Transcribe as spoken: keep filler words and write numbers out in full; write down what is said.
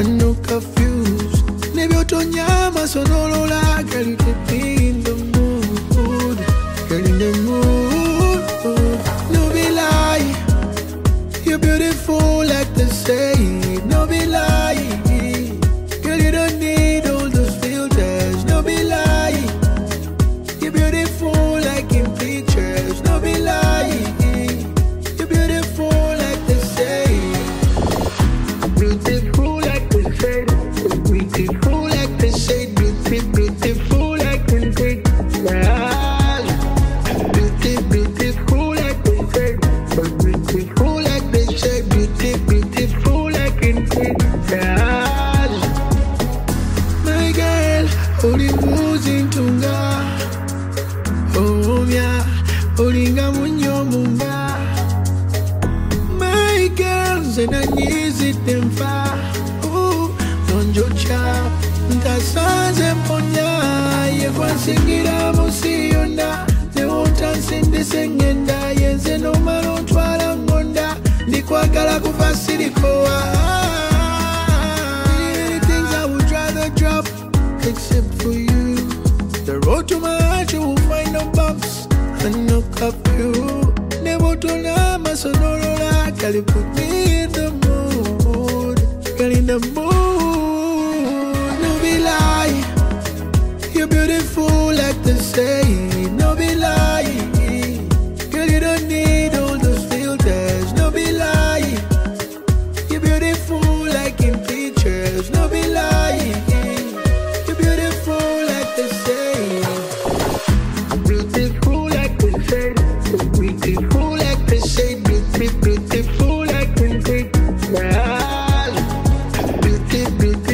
and no confused. Never tonyama sonolola, girl you keep me in the mood, girl in the mood. No be lie, you're beautiful like they say. No be lie, girl you don't need all those filters. No be lie, you're beautiful like in pictures. No be lie, you're beautiful like they say. Beautiful like they say, beautiful like they say, beautiful, beautiful like they say. Beautiful, beautiful like they say, beautiful like they say, beautiful, beautiful like they say. My girl, only losing tunga, oh yeah, olinga munyo mumba. My girls and I need it them far. Oh, don't you chap, ntasanze mponya. Ye kwansingira musiyonda, ne wontansinde sengenda. Yenze no malo ntwala ngonda, ndikwagala kufa sirikoa. Many things I would rather drop, except for you. The road to my heart you will find no bumps and no curfew. Never told her my sonora, girl you put me in the mood, girl in the mood. No be lie, you're beautiful like they say. No be lie, girl you don't need all those filters. No be lie, you're beautiful like in pictures. No be lie, you're beautiful like they say. Beautiful like they say, beautiful like they say, beautiful, beautiful like they say. Beautiful, beautiful.